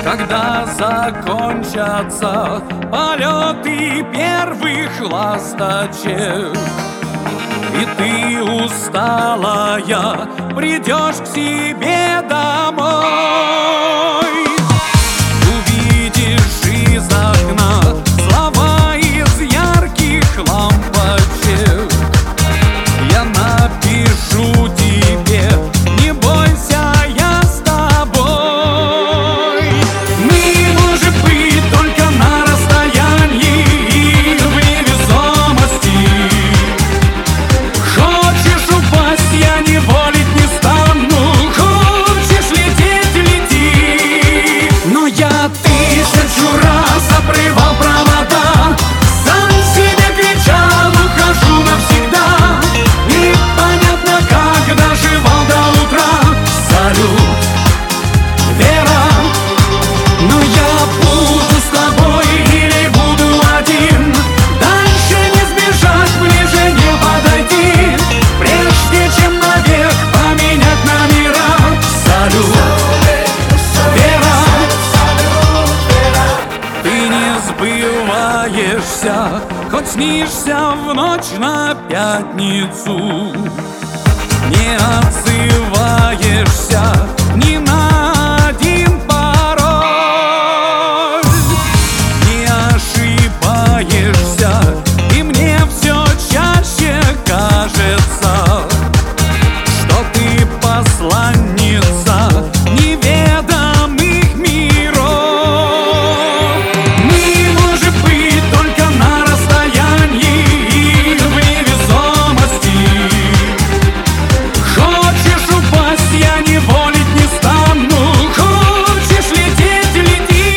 Когда закончатся полеты первых ласточек, и ты усталая придешь к себе домой, увидишь из окна слова из ярких лампочек. Я напишу тебе: не бойся, я с тобой. Мы, может быть, только на расстоянии и в невесомости. Хочешь упасть, я не волить не стану. Хочешь лететь — лети. Но я тысячу раз обрывал провода, сам себе кричал: ухожу навсегда. Непонятно, как доживал до утра. Салют, Вера. Но я буду с тобой или буду один. Дальше не сбежать, ближе не подойти, прежде чем навек поменять номера. Салют, Вера. Ты не сбываешься, хоть снишься в ночь на пятницу. Не отзываешься ни на один пароль. Не ошибаешься, и мне все чаще кажется, что ты посланница неведомых миров. Мы, может быть, только на расстоянии и в невесомости. Хочешь упасть, я не волить не стану. Хочешь лететь — лети.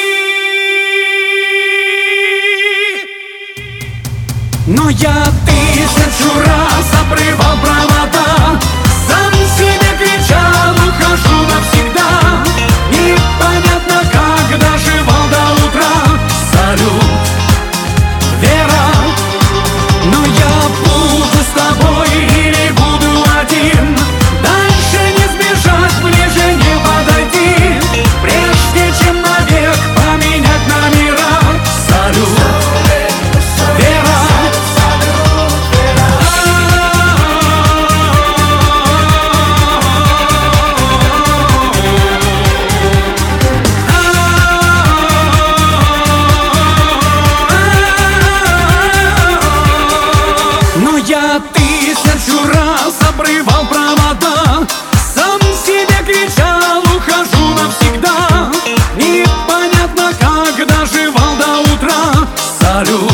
Но я тысячу раз обрывал провода, сам себе кричал: ухожу навсегда. Непонятно, как доживал до утра. Салют, Вера. Но я буду с тобой или буду один. Дальше не сбежать, ближе не подойти, прежде чем навек поменять номера. Салют, Вера. Но я тысячу раз обрывал провода, сам себе кричал: ухожу навсегда. Непонятно, как доживал до утра. Салют.